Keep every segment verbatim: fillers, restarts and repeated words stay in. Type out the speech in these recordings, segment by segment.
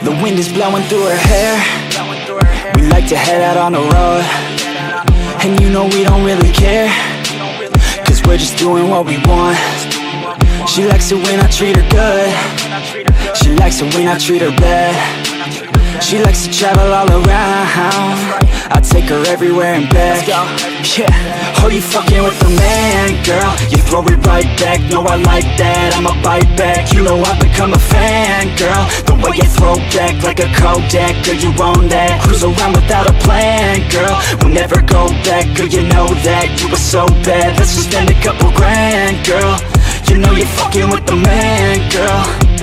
The wind is blowing through her hair. We like to head out on the road, and you know we don't really care, cause we're just doing what we want. She likes it when I treat her good. She likes it when I treat her bad. She likes to travel all around. I take her everywhere and back. Yeah, oh, you fucking with the man, girl. You throw it right back, no, I like that. I'ma bite back, you know I've become a fan, girl. The way you throw back like a Kodak, girl, you own that. Cruise around without a plan, girl. We'll never go back, girl, you know that. You were so bad, let's just spend a couple grand, girl. You know you're fucking with the man, girl.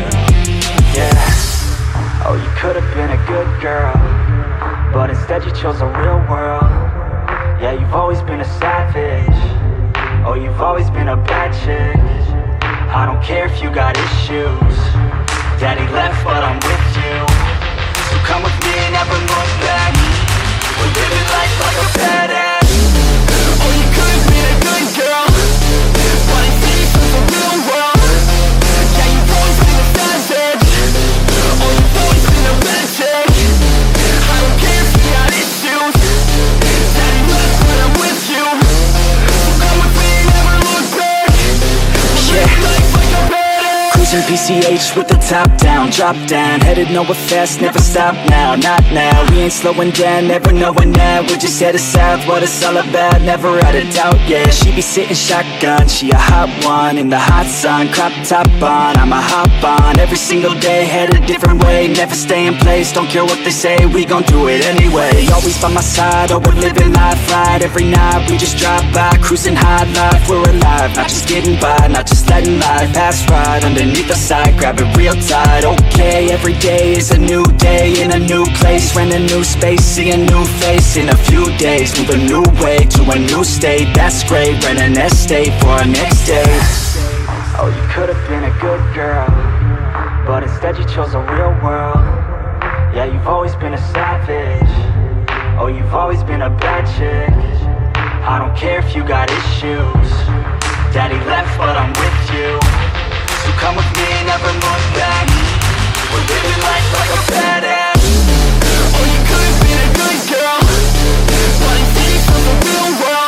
Yeah. Oh, you could've been a good girl, but instead you chose a real world. Yeah, you've always been a savage. Oh, you've always been a bad chick. I don't care if you got issues. Daddy left, but I'm with you. So come with me and never look back. We're living life like a badass. Oh, you could've been a good girl, but instead you chose a real world. Yeah, you've always been a savage. Oh, you've always been a bad chick. I don't care if you got issues. Daddy left, but I'm with you. So come with me and never look back. Yeah. Life like a badass. Cruising P C H with the top down, drop down, headed nowhere fast, never stop now, not now. We ain't slowing down, never knowing that. We're just headed south, what it's all about, never out of doubt, yeah. She be sitting shotgun, she a hot one, in the hot sun, crop top on, I'ma hop on, every single day, head a different way, never stay in place, don't care what they say, we gon' do it anyway. Always by my side, oh, we're living life right, every night we just drive by, cruising high life, we're alive, not just getting by, not just letting life pass right underneath the side, grab it real tight, okay, every day is a new day, in a new place, rent a new space, see a new face, in a few days, move a new way, to a new state, that's great, rent an estate for our next day. Oh, you could've been a good girl, but instead you chose a real world. Yeah, you've always been a savage. Oh, you've always been a bad chick. I don't care if you got issues. Daddy left, but I'm with you. So come with me and never look back. We're living life like a badass. Oh, you could've been a good girl, but instead you chose a real world.